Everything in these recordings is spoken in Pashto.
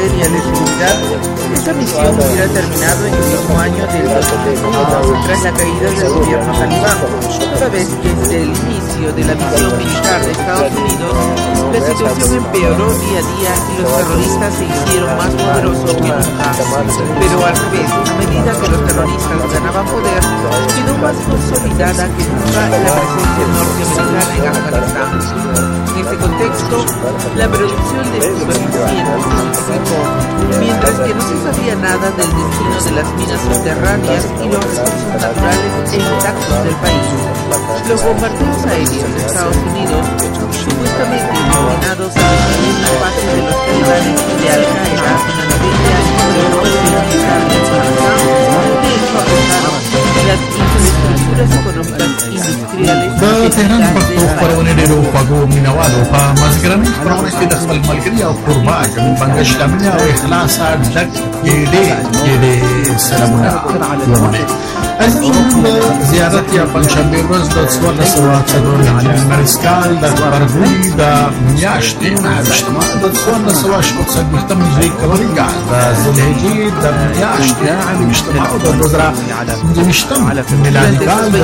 materia de seguridad, esa misión hubiera terminado en el mismo año del 2001, tras la caída del gobierno talibán, toda vez que desde el inicio de la misión militar de Estados Unidos, la situación empeoró día a día y los terroristas se hicieron más poderosos que nunca. Pero al revés, a medida que los terroristas ganaban poder, quedó más consolidada que nunca la presencia norteamericana en Afganistán. En este contexto, la producción de estupefacientes se multiplicó, mientras que no se sabía nada del destino de las minas subterráneas y los recursos naturales e intactos del país. Los bombardeos aéreos de Estados Unidos, supuestamente destinados a destruir la base de los talibanes y de Al-Qaeda en la novela de militar de Afganistán, de hecho afectaron las infraestructuras económicas industriales تهران پښتو خپرونې ډېرو خوږو مینوالو په مازدیګرنۍ خپرونه کې د خپل ملګري او قربا بنګش لمنې او اخلاصه ډک ډېرې سلامونه ومنئ. زیارت یا پنجشنبې ورځ د 1440 کال د فروری د میاشتې 28 د 1460 هجري کلنګه د ذوالحجې د میاشتې 28 او د 2025 میلادي کال د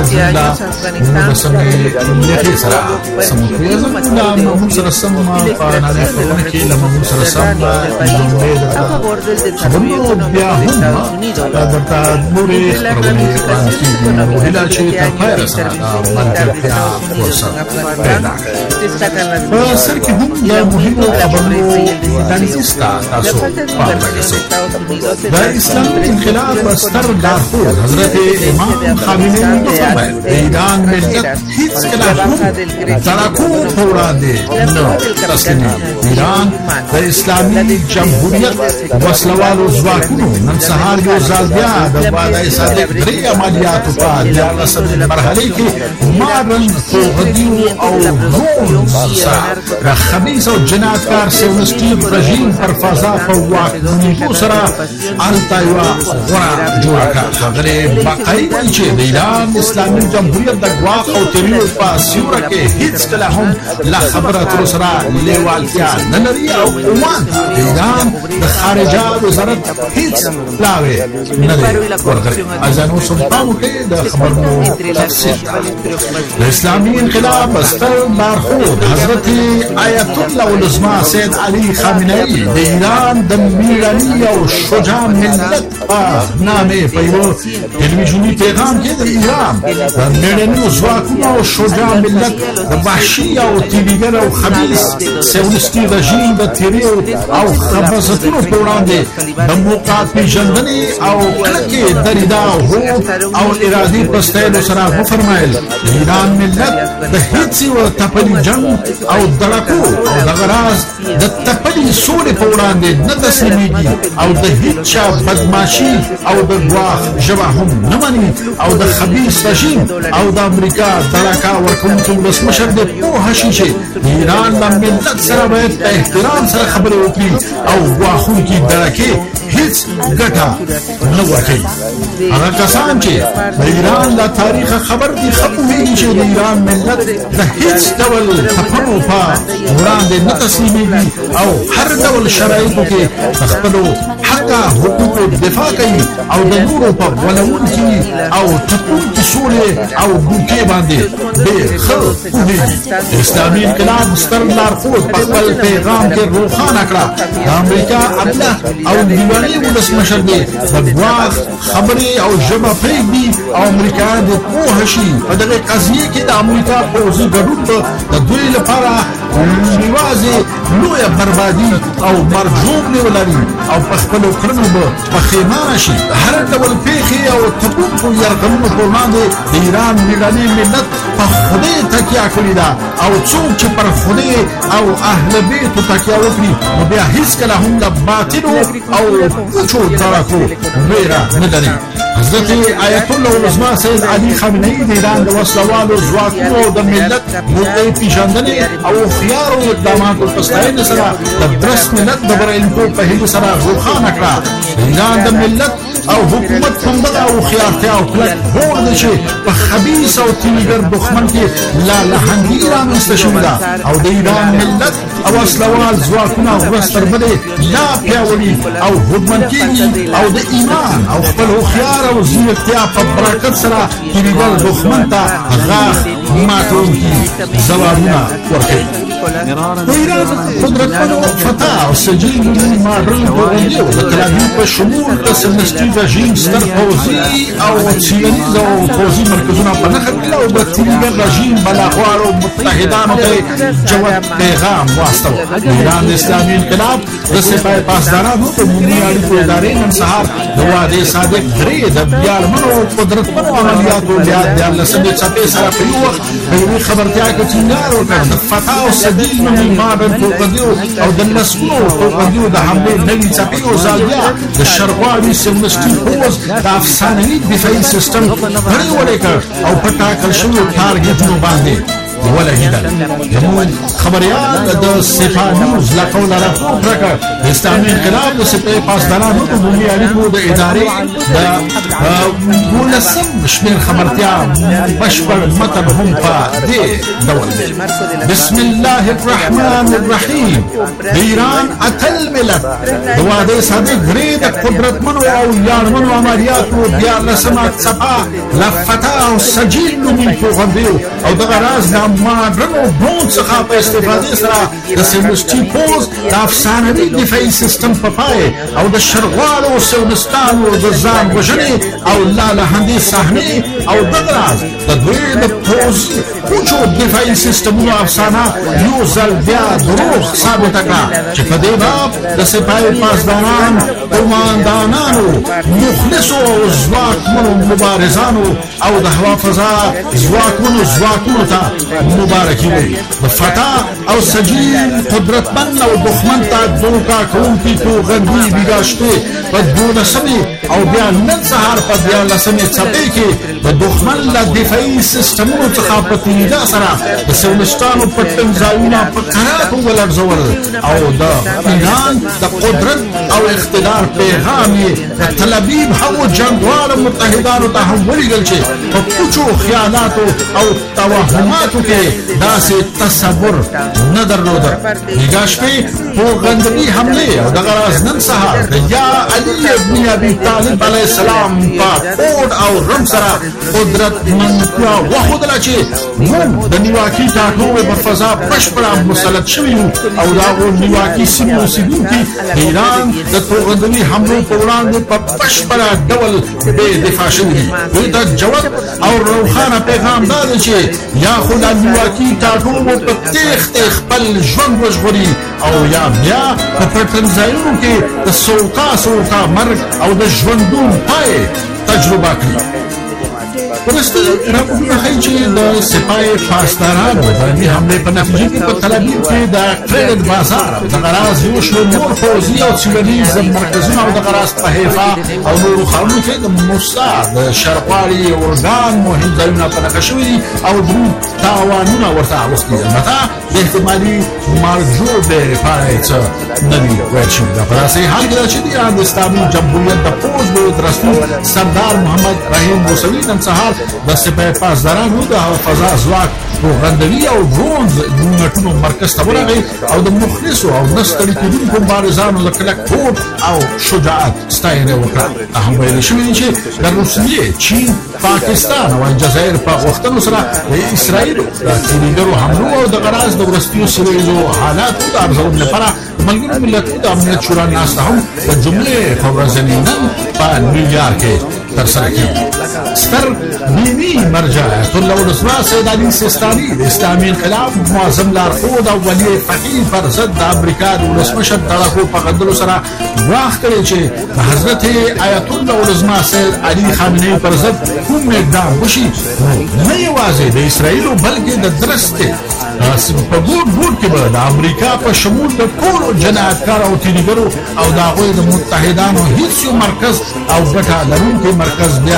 نېټې سره سمون د موږ سره سم په نړۍ کې له موږ سره سم خبرونه بیا هم درته نورې خبرونه وهلا چې تر پایه سره ملګرتیا فرصت پیدا کړي. په سر کې هم یو مهمه خبرونه تنظیستا تاسو د اسلامي انقلاب ستر لارښود حضرت امام خامنه‌ای فرمایل د ایران ملت هیڅ کله هم تراکو په وړاندې نه تسلیمېږي. ایران د اسلامي جمهوریت وسلوالو ځواکونو نن سهار یو ځل بیا د وعده صادق درې عملیاتو په 14 مرحله کې مارن توغدیو او نون سره خبیث او جنایتکار سیونسټي رژیم پر فضا په واکمنۍ سره التایوا غوړه جوړه کړه. هغه باقي وایي چې د ایران اسلامي جمهوریت د ګواښ او تیریو په سیوره کې هیڅ کله هم لا خبره تر سره لیوالتیا نه لري او عمان د ایران د خارجه وزارت هیڅ پلاوی نه لري. ازانو سلطانو کې د خبرونو تفصیل د اسلامي انقلاب ستر لارښود حضرت آیت الله العظمى سید علي خامنه‌ای د ایران د میړني او شجاع ملت په نامه په یو ټلویزیوني پیغام کې د ایران د میړني ځواکونو او شجاع ملت د وحشي او تیریګر او خبیث سیونسټي رژیم د تیریو او خبثتونو په وړاندې د موقعات پیژندنې او کلکې دریدا او ارادي پستایلو سره وفرمایل د ایران ملت د هیڅ یو تپلي جنگ او دړکو او د غراز د تپلي سولې په وړاندې نه تسلیمېږي او د هیڅ بدمعشي او د ګواښ ژبه هم نه مني او د خبیث رژیم او د امریکا دړکا ورکوونکي ولسمشر د پوهه شي چې د ایران له ملت سره باید په احترام سره خبرې وکړي او ګواښونکي دړکې هیڅ ګټه نه ورکوي. هغه کسان چې د ایران له تاریخه خبر دي ښه پوهېږي چې د ایران ملت د هیڅ ډول تپنو په وړاندې نه تسلیمېږي او هر ډول شرایطو کې د خپلو حقه حقوقو دفاع کوي او د نورو په غولونکي او تپونکي سولې او ګوتې باندې ډېر ښه پوهېږي. د اسلامي انقلاب ستر لارښود په خپل پیغام کې روښانه کړه د امریکا ابله او لیواني ولسمشر دی د ګواښ خبرې او ژبه پرېږدي او امریکایان د پوهه شي په دغه قضیې کې د امریکا پوځي ګډون به د دوی لپاره یوازې لویه بربادي او مرګ ژوبلې ولري او په خپلو کړنو به پښیمانه شي. هر ډول پېښې او تپونکو یرغلونو په وړاندې د ایران میړني ملت په خدای تکیه کړې ده او څوک چې پر خدای او اهل بیتو تکیه وکړي نو بیا هېڅکله هم د باطلو او پوچو دړکو ویره نه لري. حضرت آیت الله العظمى سید علي خامنه‌ای د ایران د وسلوالو ځواکونو د ملت موقعي پیژندنې او هوښیارو اقداماتو په ستاینې سره د درست ملت د بریالیتوب په هیلې سره روښانه کړه. د ایران د ملت او حکومت همدغه هوښیارتیا او کلک هوډ دی چې په خبیث او تیریګر دښمن کې لالهندي رامنځته شوې ده او د ایران ملت او وسلوال ځواکونه ورځ تر بلې لا پیاوړي او هوډمن کېږي او د ایمان او خپل هوښیار او ځیرکتیا په برکت سره تیریګر دښمن ته غاښ ماتوونکي ځوابونه ورکوي. د ایران قدرتمنو فتح او سجین ماډرن پوهنځیو د تلابیب په شمول د سمنسټي رژیم ستر پوځي او څیړنیز او پوځي مرکزونه په نښه کړل او د تیریګر رژیم بلاغوالو متحدانو ته جواب پیغام واستاوه. د ایران د اسلامي انقلاب د سپاه پاسدارانو د عمومي اړیکو ادارې نن سهار د وعدې صادق درې د ویاړمنو او قدرتمنو عملیاتو بیا د 14مې څپې سره په یو وخت په یوې خبرتیا کې ټینګار وکړ د فتح او سجین ماډرن توغندیو او د لسګونو توغندیو د حملې نوې څپې او ځل بیا د شرقوالي سمنسټي پوځ د افسانوي دفاعي سیستم غړی وړی کړ او په ټاکل شویو ټارګټونو باندې ولګېدل. زموږ خبریال د سپاه نیوز له قوله راپور راکړ د اسلامي انقلاب د سپاه پاسدارانو د عمومي اړیکو د ادارې د 12 شمېر خبرتیا بشپړ متن هم په دې ډول دی: بسم الله الرحمن الرحیم. د ایران اتل ملت د وعدې صادق درې د قدرتمنو او ویاړمنو عملیاتو 14مه څپه له فتح او سجین نومي توغندیو او دغه راز د ماډرنو برون څخه په استفادې سره د سمنسټي پوځ د افسانوي دفاعي سیستم په پای او د شرقوالو سیونستانو د ځان وژنې او لالهندي صحنې او دغه راز د دوی د پوځ پوچو دفاعي سیستمونو افسانه یو ځل بیا دروغ ثابته کړه چې په دې باب د سپاه پاسداران قوماندانانو مخلصو او ځواکمنو مبارزانو او د هوا فضا ځواکمنو ته مبارکي وي. د فتح او سجین قدرتمن او دښمن ته دوکه کوونکي توغندي بیګا شپې په 12مې او بیا نن سهار په 14مې څپې کې د دښمن له دفاعي سیستمونو څخه په تیریدا سره د سیونستانو پټن ځایونه په کراتو ولړزول او د ایران د قدرت او اقتدار پیغام یې د تلابیب هغو جنګوالو متحدانو ته هم ولیږل چې په پوچو خیالاتو او توهماتو کې داسې تصور نه درلوده. بیګا شپې توغندي حملې او دغه راز نن سهار د یا علي ابن ابي طالب علیه السلام په کوډ او رم سره قدرتمنتیا وښودله چې موږ د نیواکي ټاټوبې په فضا بشپړه مسلط شوي یو او د هغو نیواکي سیمو اوسېدونکي د ایران د توغندي حملو په وړاندې په بشپړه ډول بې دفاع شوي دي. دوی ته جواب او روښانه پیغام دا دی چې یا خو د نیواکي ټاټوبو په تیښتې خپل ژوند وژغوري او یا بیا په پټن ځایونو کې د سوکا مرګ او د ژوندون پای تجربه کړي. ورسته راپورونه ښیي چې د سپاه پاسدارانو باندې حملې په نتیجه کې په تلابیب کې د کریډټ بازار او دغه راز یو شمېر نور پوځي او څیړنیز مرکزونه او دغه راز په حیفا او نورو ښارونو کې د موساد د شرقوالي اورګان مهم ځایونه په نښه شوي دي او دروند تاوانونه ورته اوښتي دي. البته د احتمالي مارجوړې لپاره یې څه نه دي ویل شوي. دا په داسې حال کې ده چې د ایران د اسلامي جمهوریت د پوځ لوی رسمي سردار محمد رحیم موسوي نن سهار د سپاه پاسدارانو د هوا فضا ځواک توغندوي او ډرونز یونټونو مرکز ته ورغی او د مخلصو او نه ستړي کېدونکو مبارزانو د کلک هوډ او شجاعت ستاینه وکړه. هم ویل شوي چې د روسیې، چین، پاکستان او الجزایر په غوښتنو سره د اسرائیلو د تیریګرو حملو او دغه راز د وروستیو سیمهییزو حالاتو د ارزولو لپاره ملګرو ملتونو د امنیت شورا ناسته هم د جملې په ورځني نن په نیویارک کې ترسره کېږي. ستر دیني مرجع آیت الله العظمى سید علي سیستاني د اسلامي انقلاب معظم لارښود او ولی فقیه پر ضد د امریکا د ولسمشر د لارښود په غندلو سره ګواښ کړی چې د حضرت آیت الله العظمى سید علي خامنه‌ای پر ضد کوم اقدام وشي نه یوازې د اسرائیلو بلکې د درسته په ګوټ کې به د امریکا په شمول د ټولو جنایتکار او تیریګرو او د هغوی د متحدانو هیڅ یو مرکز او ګټه لرونکی مرکز بیا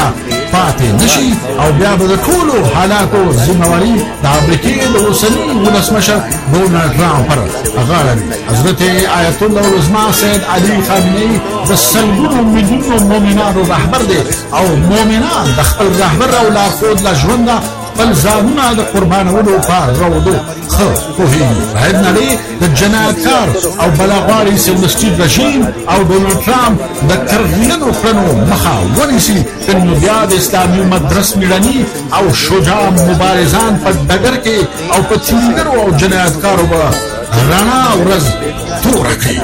پاتې نشي او بیا به د ټولو حالاتو ذمہواري د امریکې د اوسني ولسمشر ډونالډ ټرمپ پر غاړه وي. حضرت آیت الله العظمى سید علي خامنه‌ای د سلګونو میلیونو مؤمنانو رهبر دی او مؤمنان د خپل رهبر او لارښود له ژونده خپل ځانونه د قربانولو په رودو ښه پوهېږي. باید نړۍ د جنایتکار او بلاغواري سیلوسټي رژیم او ډونالډ ټرمپ د کرغېړنو کړنو مخه ونیسي، که نو بیا د اسلامي امت رسمي او شجاع مبارزان په ډګر کې او په تیریګرو او جنایتکارو به رڼا ورځ توره کړي.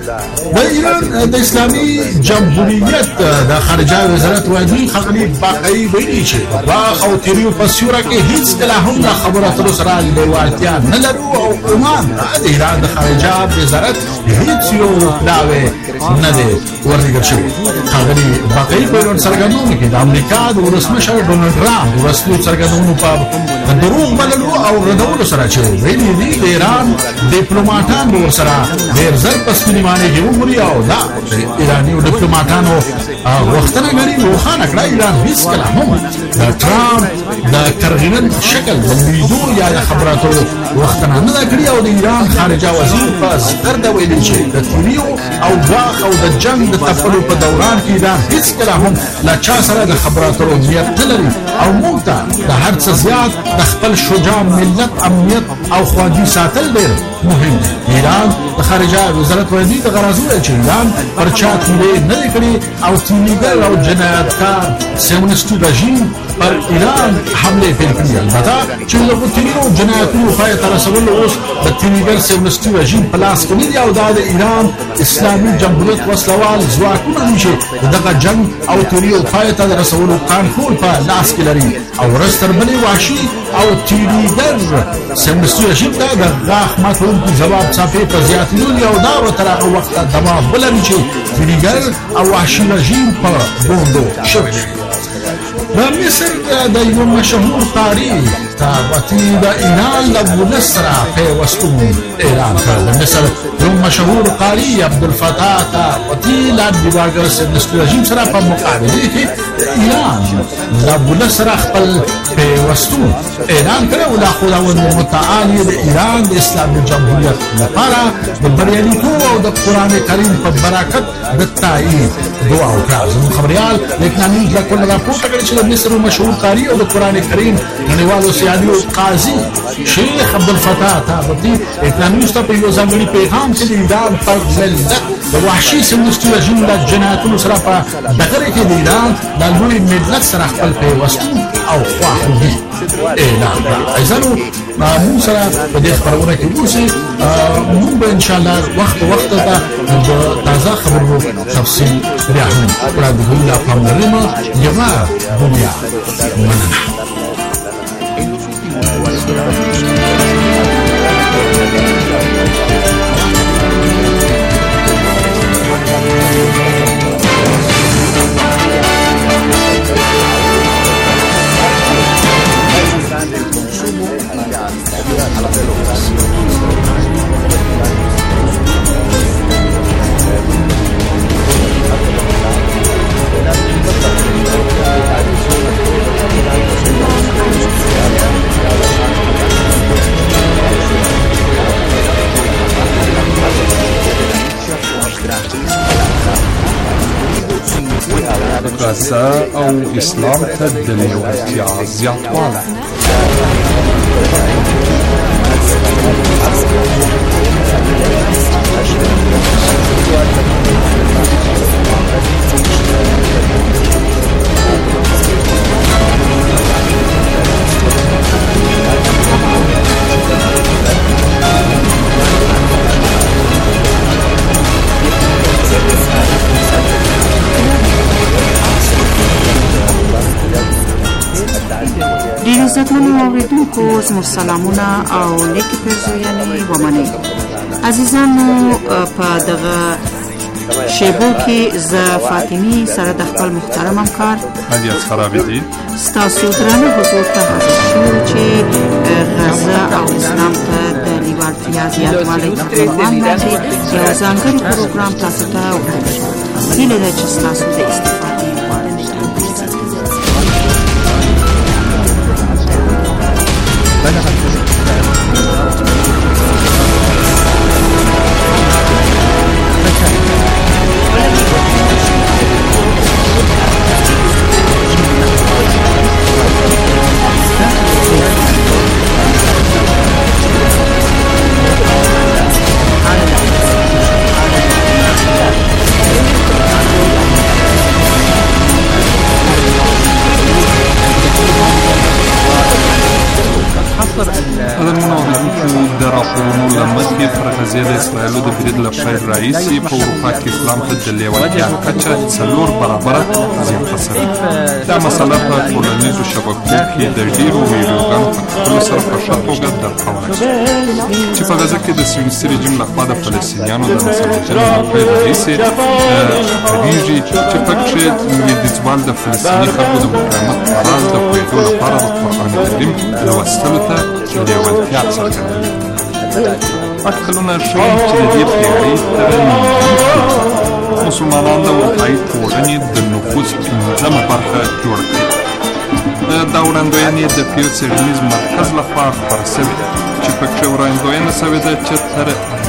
د ایران د اسلامي جمهوریت د خارجه وزارت وزیر ښاغلي باقري ویلي چې باغ او تیریو په سیوره کې هېڅکله هم د خبرو اترو سره لیوالتیا نه لرو او عمان د ایران د خارجه وزارت هېڅ یو پلاوی نه دی ورلېږل شوی. ښاغلي باقري په ایران څرګندونه کې د امریکا د ولسمشر ډونالډ ټرمپ د وروستیو څرګندونو په دروغ بللو او ردولو سره چې ویلي دي د ایران ډیپلوماټان به ورسره ډېر ژر په سپینې ماڼۍ کې وګوري او دا د ایراني ډیپلوماټانو غوښتنه ګڼي روښانه کړه ایران هېڅکله هم د ټرمپ د کرغېړن شکل د لیدو یا د خبرو اترو غوښتنه نه ده کړې او د ایران خارجه وزیر په زغرده ویلي چې د تیریو او ګواښ او د جنګ د تپلو په دوران کې ایران هېڅکله هم له چا سره د خبرو اترو نیت نه لري او موږ ته د هر څه زیات د خپل شجاع ملت امنیت او خواږي ساتل ډېر مهم دی. ایران د خارجه وزارت وزیر د غرض ویل چې ایران پر چا تیری نه دی کړی او تیریګر او جنایتکار سیونسټي رژیم پر ایران حمله پیل کړي. البته چې دغه تیری او جنایتونو پای ته رسول اوس د تیریګر سیونسټي رژیم په لاس کې نه دی او دا د ایران اسلامي جمهوریت وسلوال ځواکونه دي چې دغه جنگ او تیری او پای ته رسولو کنټرول په لاس کې لري او ورځ تر بلې وحشي او تیریګر سیونسټي رژیم ته د غاښ ماتونکي ځواب څپې په زیاتېدو دي او دا به تر هغه وخته دوام ولري چې تیریګر او وحشي رژیم په بوندو شوی دی. د مصر د یو مشهور قاري تابعتي د ایران له ولس سره پیوستون اعلان کړ. د مصر یو مشهور قاري عبدالفتاح تابعتي له دیواګر سیونسټي رژیم سره په مقابله کې د ایران له ولس سره خپل پیوستون اعلان کړ او د خداوند متعال د ایران د اسلامي جمهوریت لپاره د بریالیتوب او د قرآن کریم په برکت د تایید دعا وکړه. زموږ خبریال لیکنامي له کله راپورته کړی چې د مصر مشهور قاري او د قرآن کریم نړیوالو سیالیو قاضي شیخ عبدالفتاح تابعتي لیکنامي ته په یو ځانګړي پیغام کې د ایران پر ملت د وحشي سیونسټي رژیم د جنایتونو سره په ډګر کې د ایران د لوی ملت سره خپل پیوستون او خواخوږي اعلان کړه. عزیزانو موږ سره په دې خبرونه کې اوسئ. موږ به انشاءالله وخت ته د تازه خبرو تفصیل بیا هم وړاندې کوو. لا پاملرنه یوه دنیا مننه. غزه او اسلام ته د لیوالتیا زیاتوالی. ډېر عزتمنو اورېدونکو زموږ سلامونه او نیکې پیرزویانې ومنئ. عزیزانو په دغه شیبو کې زه فاطمي سره د خپل محترم همکار علی اصغر عابدي ستاسو درانه حضور ته حاضر شو چې غزه او اسلام ته د لیوالتیا زیاتوالی په عنوان باندې یو ځانګړی پروګرام تاسو ته وړاندې شو. هیله ده چې ستاسو د استفادې غوړ غزې د اسرایلو د برید له پیل راهیسې په اروپا کې اسلام ته د لیوالتیا کچه 4 برابره زیاته شوې. دا مسله په ټولنیزو شبکو کې د ډېرو ویډیوګانو په کتلو سره په ښه توګه درک کولی شو چې په غزه کې د سیونیستي رژیم لخوا د فلسطینیانو د مسلطیت له پیل راهیسې خپرېږي چې پکې لویدیځوال د فلسطیني خلکو د مقاومت په راز د پوهېدو لپاره د قرآن کریم لوستلو ته لیوالتیا څرګندوي. اټکلونه ښیي چې د دې پېړۍ تر نیمايي مسلمانان د اروپایي ټولنې د نفوذ 5مه برخه جوړه کړې. دا وړاندوینې د پیو څېړنیز مرکز لخوا خپاره شوې چې پکې وړاندوینه شوې ده چې تر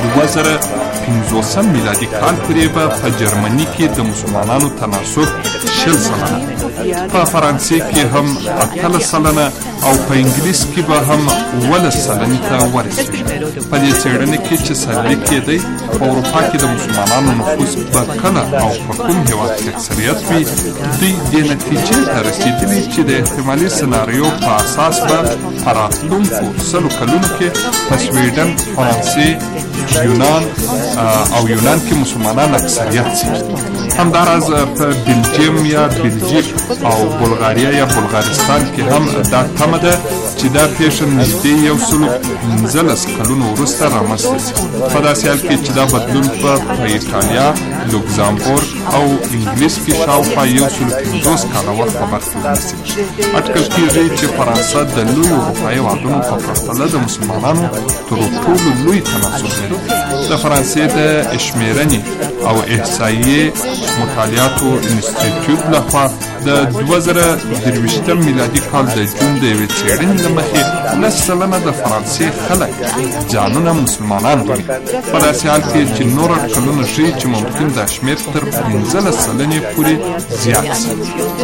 2050 میلادي کال پورې به په جرمني کې د مسلمانانو تناسب 60%، په فرانسې کې هم 18% او په انګلیس کې به هم 11% ته ورسېږي. په دې څېړنه کې چې څرګند کېدی په اروپا کې د مسلمانانو نفوس به کله او په کوم هېواد کې اکثریت وي، دوی دې نتیجې ته رسېدلي چې د احتمالي سناریو په اساس به په راتلونکو 100 کلونو کې په سویډن، فرانسې، یونان او یونان کې مسلمانان اکثریت شي. همداراز په بلجیم یا بلژیک او بلغاریا یا بلغارستان کې هم دا تمه ده چې دا پیښه نږدې 115 کلونو وروسته رامنځته شي. په داسې حال کې چې دا بدلون په ایټالیا، لوکزامبورګ او انګلیس کې شاوخوا 150 کاله وخته برخه ونیسي. اټکل کېږي چې فرانسه د لویو اروپایي هېوادونو په پرتله د مسلمانانو تر ټولو لوی تناسب لري. د فرانسې د شمېرنې او احصایې مطالعاتو انسټیټیوټ لخوا د 2023 میلادي کال د جون د یوې څېړنې له مخې 10% د فرانسې خلک ځانونه مسلمانان ګڼي. په داسې حال کې چې نور اټکلونه ښیي چې ممکن دا شمېر تر 15% پورې زیات شي.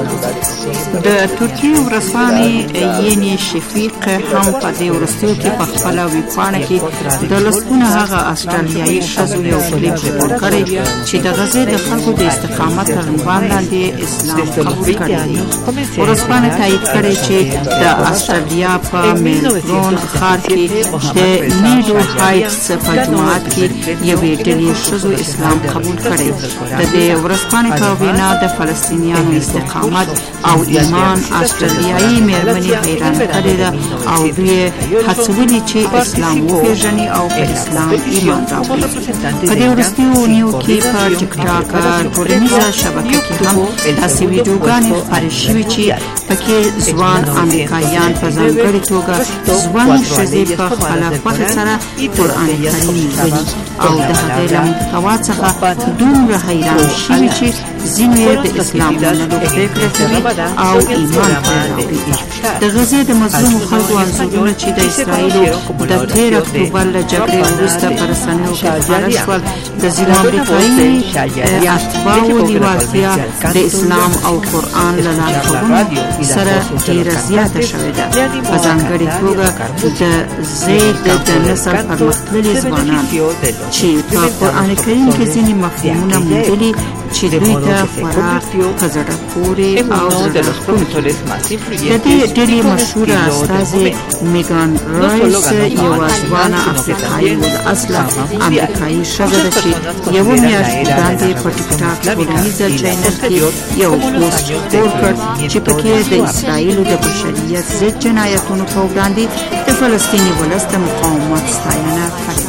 د ترکیې ورځپاڼې یعنې شفیق هم په دې وروستیو کې په خپله ویبپاڼه کې د لسګونه هغه استرالیایي ښځو یو کلیپ ریپورټ کړی چې د غزې د خلکو د استقامت تر عنوان لاندې اسلام قبول کړی دی. ورځپاڼې تایید کړی چې د استرالیا په میلبورن ښار کې د نیډو هایټس په جومات کې یوې ډلې ښځو اسلام قبول کړی. د دې ورځپاڼې په وینا د فلسطینیانو استقامت او ایمان استرالیایي مېرمنې حیران کړې ده او دوی هڅولي چې اسلام وپېژني او په اسلام ایمان راوړي. په دې وروستیو اونیو کې په ټیک ټاک ټولنیزه شبکه کې هم داسې ویډیوګانې خپرې شوي چې پکې ځوان امریکایان په ځانګړې توګه ځوانې ښځې په خپله خوښه سره قرآن کریم لولي او د هغې له محتوا څخه دومره حیران شوي چې ځینو یې د اسلام منلو پرېکړه کوي او ایمان پرې راوړي. د غزې د مظلومو خلکو انځورونه چې د اسرائیلو د 13 اکتوبر له جګړې وروسته په رسنیو کې خپاره شول د ځینو امریکایي اتباعو لیوالتیا د اسلام او قرآن له لارښوونو سره ډېره زیاته شوې ده. په ځانګړې توګه د زید د نسل پرمختللي ځوانان چې په قرآن کریم کې ځینې مفهومونه موندلي چې دوی ته خورا په زړه پورې او زړه راښکونکي دي. د دې ډلې مشهوره استازې میګان رایس یوه ځوانه افریقایي اصله امریکایي ښځه ده چې یوه میاشت وړاندې په ټیک ټاک ټولنیزه چینل کې یو پوسټ خپور کړ چې پکې د اسرائیلو د بشریت ضد جنایتونو په وړاندې د فلسطیني ولس د مقاومت ستاینه کړې.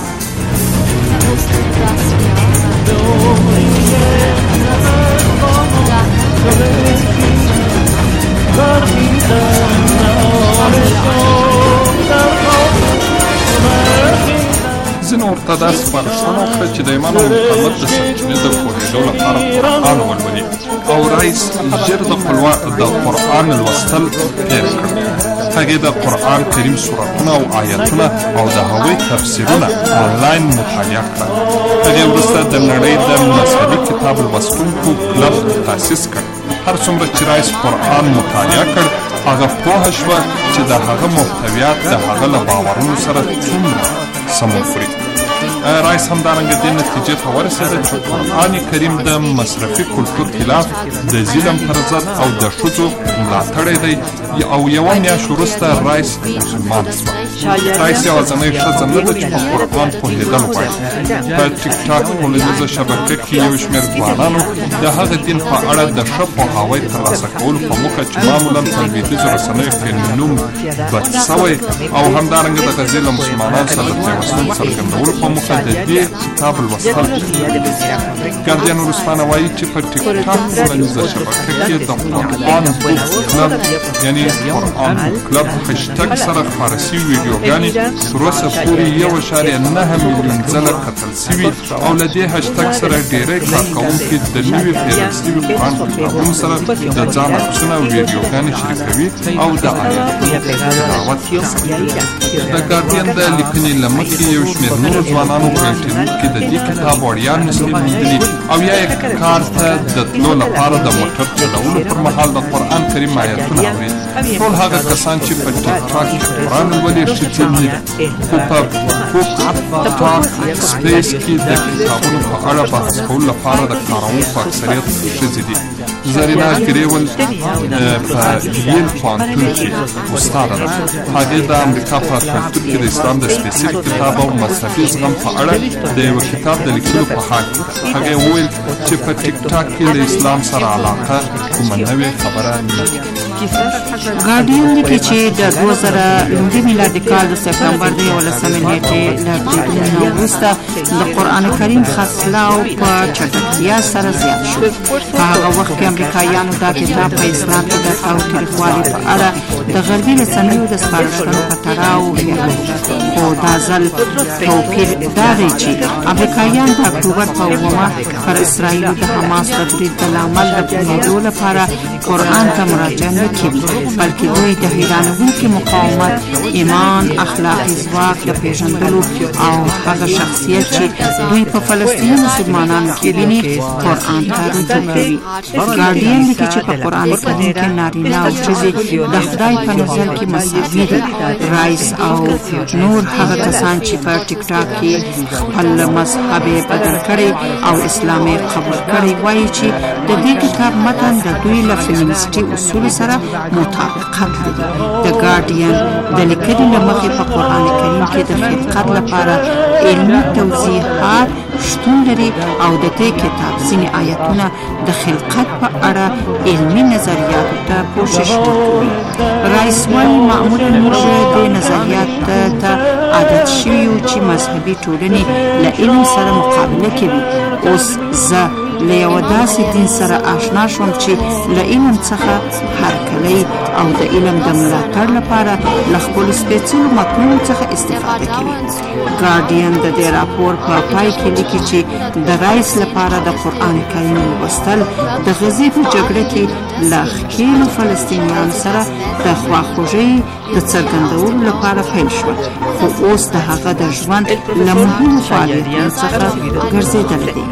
ځینو ورته دا سپارښتنه وکړه چې د ایمان او مقاومت د سرچینې د پوهېدو لپاره قرآن ولولي او رایس ژر د قرآن لوستل پیل کړل. هغې د قرآن کریم سورتونه او آیتونه او د هغوی تفسیرونه آنلاین مطالعه کړل. هغې وروسته د نړۍ د مذهبي کتاب لوستونکو کلب تاسیس کړ. هر څومره چې رایس قرآن مطالعه کړ هغه پوهه شوه چې د هغه محتویات د هغه له باورونو سره څومره سمون خوري. رایس همدارنګه دې نتیجې ته ورسېده چې قرآن کریم د مصرفي کلتور خلاف د ظلم پر ضد او د ښځو ملاتړی دی او یوه میاشت وروسته رایس مسلمان شوه. رایس یوازینۍ ښځه نه ده چې په قرآن پوهېدل غواړي. په ټیک ټاک ټولنیزه شبکه کې یو شمېر ځوانانو د هغه دین په اړه د ښه پوهاوی ترلاسه کولو په موخه چې معمولا په لوېدیځو رسنیو کې نوم بد سوی او همدارنګه د غزې له مسلمانانو سره د پیوستون څرګندولو په موخه د دې کتاب لوستل. ګاردین ورسپانه وایي چې په ټیک ټاک ټولنیزه شبکه کې د قرآن بوک کلب یعنې قرآن کلب هشتګ سره خپاره سوي ویډیوګانې تر اوسه پورې 1.9 میلیون ځله کتل سوي او له دې هشتګ سره ډېری کارکوونکي د نوي پیرل سوي قرآن کتابونو سره د ځان عکسونه او ویډیوګانې شریکوي او د آیاتونو تلاوت کوي. د ګارډین د لیکنې له مخې یو شمېر نورو ځوانانو په انټرنیټ کې د دې کتاب وړیا نسخې موندلي او یا یې کار ته د تلو لپاره د موټر چلولو پر مهال د قرآن کریم آیاتونه اورېد. ټول هغه کسان چې په ټیک ټاک کې قرآن لولي ښځې نه دي، خو په بوک ټاک سپیس کې د کتابونو په اړه بحث کولو لپاره د کاروونکو اکثریت ښځې دي. زرینا ګریول په ییل پوهنتون کې استاده ده. هغې د امریکا په اتلانتیک کې د اسلام د سپیڅلي کتاب او مذهبي زغم په اړه د یوه کتاب د لیکلو په حال کې ده. هغې وویل چې په ټیک ټاک کې له اسلام سره علاقه کومه نوې خبره نه ده. ګارډین لیکي چې د 2000 میلادي کال د سپتمبر د 11 نیټې له بریدونو وروسته د قرآن کریم خرڅلاو په چټکتیا سره زیات شو. په هغه وخت کې امریکایانو دا کتاب په اسلام کې د تاوتریخوالي په اړه د غربي رسنیو د سپارښتنو په تړاو هېر خو دا ځل توپیر دا دی چې امریکایان د اکتوبر په 9 پر اسرائیلو د حماس د برید د لامل د پوهېدو لپاره قرآن ته مراجعه نه کوي، بلکې دوی د حیرانوونکي مقاومت، ایمان، اخلاقي ځواک د پېژندلو او هغه شخصیت چې دوی په فلسطیني مسلمانانو کې ویني قرآن ته رجوع کوي. ګارډین لیکي چې په قرآن کریم کې نارینه او ښځې د خدای په نظر کې مساوي دي. رایس او نور هغه کسان چې په ټیک ټاک کې خپل مذهب بدل کړی او اسلام قبول کړی وایي چې د دې کتاب متن د دوی له فیمینیستي اصولو سره مطابقت لري. د ګارډین د لیکنې له مخې په قرآن کریم کې د خلقت لپاره علمي توضیحات شتون لري او د دې کتاب ځینې آیتونه د خلقت په اړه علمي نظریاتو ته پوښښ کوي. رایس وایي معمولا موږ د نظریاتو ته عادت شوي یو چې مذهبي ټولنې له علم سره مقابله کوي. اوس زه له یوه داسې دین سره آشنا شوم چې له علم څخه هرکلی او د علم د ملاتړ لپاره له خپلو سپېڅلو متنونو څخه استفاده کوي. ګارډین د دې راپور په پای کې لیکي چې د رایس لپاره د قرآن کریم لوستل د غزې په جګړه کې له ښکېلو فلسطینیانو سره د خواخوږۍ د څرګندولو لپاره پیل شول، خو اوس د هغه د ژوند له مهمو فعالیتونو څخه ګرځېدلی دی.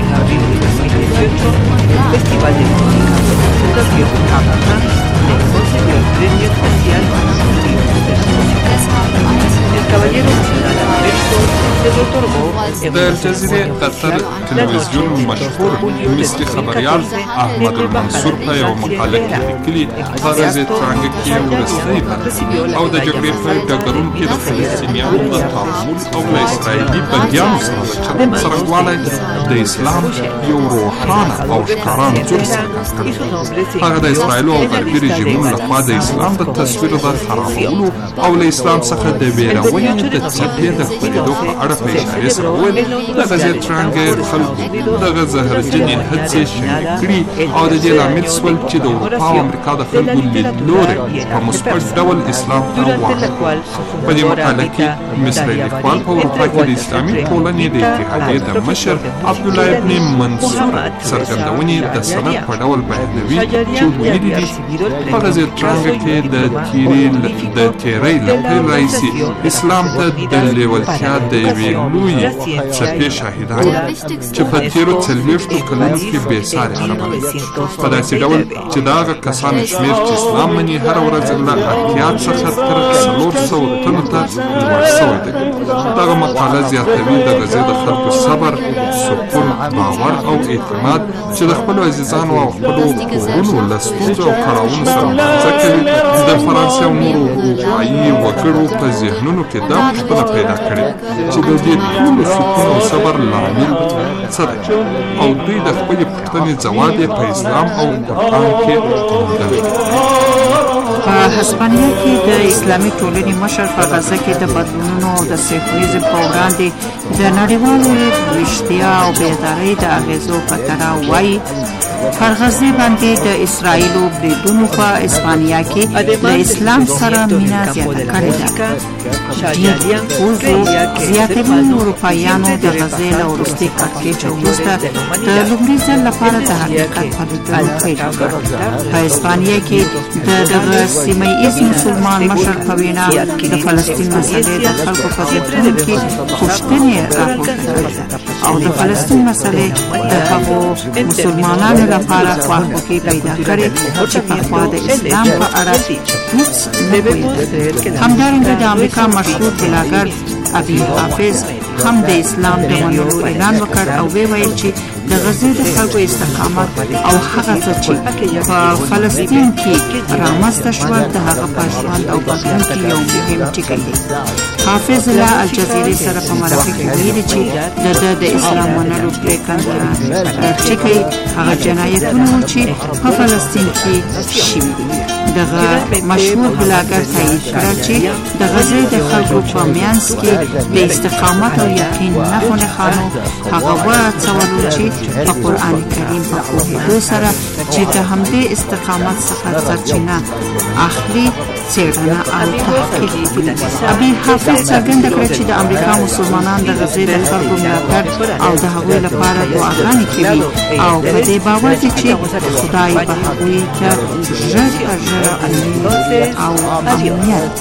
Festival de Música, Fundación Amazon, le concedió el premio especial a los libros de música. El Caballero Nacional Alberto se le otorgó د الجزیرې قطر تلویزیون مشهور مصري خبریال احمد المنصور په یوه مقاله کې لیکلي په غزې ترانګه کې وروستۍ برخه او د جګړې په ډګرونو کې د فلسطینیانو د تعامل او له اسرائیلي بندیانو سره د چلند څرنګوالی د اسلام یو روښانه او ښکاره انځور څرګند کړی. هغه د اسرائیلو او غربي رژیمونو لخوا د اسلام د تصویر د خرابولو او له اسلام څخه د ویرونې د څپې د خپرېدو په اړه په اشارې سره وویل د غزې ترانګه خلکو دغه زهرجنې هڅې شریک کړي او د دې لامل شول چې د اروپا او امریکا د خلکو لیدلوری په مثبت ډول اسلام ته واړوي. په دې مقاله کې مصري لیکوال په اروپا کې د اسلامي ټولنې د اتحادیې د مشر عبدالله ابن منصور څرګندونې د سند په ډول بیانوي چې ویلي دي په غزې ترانګه کې د تیرۍ له پیل راهیسې اسلام ته د لیوالتیا د یوې لویې څپې شاهدان چې په تېرو 40 کلونو کې بېسارې عربه په داسې ډول چې د هغه کسانو شمېر چې اسلام مني هره ورځ له 80 څخه تر 400 تنو ته لوړ شوی دی. دغه مقاله زیاتوي د غزې د خلکو صبر، سکون، باور او اعتماد چې د خپلو عزیزانو او خپلو کورونو له ستونزو او کړاوونو سره مبارزه کوي د فرانسې او نورو اروپایي وګړو په ذهنونو کې دا پوښتنه پیدا کړې چې د دې ټولو سکون او صبر لامل څه دی او دوی د خپلې پوښتنې ځواب یې په اسلام او قرآن کې موندلی. په هسپانیا کې د اسلامي ټولنې مشر په غزه کې د بدلونونو او د سیکولریزم په وړاندې د نړیوالو ویښتیا او بیدارۍ د اغېزو په تړاو وایي پر غزې باندې د اسرائیلو بریدونو په اسپانیا کې د اسلام سره مینه زیاته کړې ده. زیاترینو اروپایانو د غزې له وروستي کړکېچ وروسته د لومړي ځل لپاره د حقیقت په لیدلو پیل وکړ. په اسپانیا کې د دغه سیمه ییز مسلمان مشر په وینا د فلسطین مسلې د خلکو په ذهنونو کې پوښتنې راپورته کړې ده او د فلسطین مسلې د هغو مسلمانانو لپاره خواخوږي پیدا کړې چې پخوا د اسلام په اړه هیڅ نه پوهېدل. همدارنګه د امریکا مشهور بلاګر ابي حافظ هم د اسلام د منلو اعلان وکړ او ویل چې د غزې د خلکو استقامت او هغه څه چې په فلسطین کې رامنځته شول د هغه په ژوند او بدلون کې یو مهم ټکی دی. حافظ له الجزیرې سره په مرکه کې ویلي چې د اسلام منلو پرېکنده ټکی هغه جنایتونه وو چې په فلسطین کې شوي دي. دغه مشهور بلاګر تایید کړل چې د غزې د خلکو په منځ کې د استقامت او یقین نښو نښانو هغه وڅولو چې په قرآن کریم په پوهېدو سره چې د همدې استقامت څخه سرچینه اخلي څېړنه او تحقیق. ابي حافظ څرګنده کړه چې د امریکا مسلمانان د غزې د خلکو ملاتړ او د هغوی لپاره دعاګانې کوي او په دې باور دي چې خدای به هغوی ته ژر تر ژره امنیت او امنیت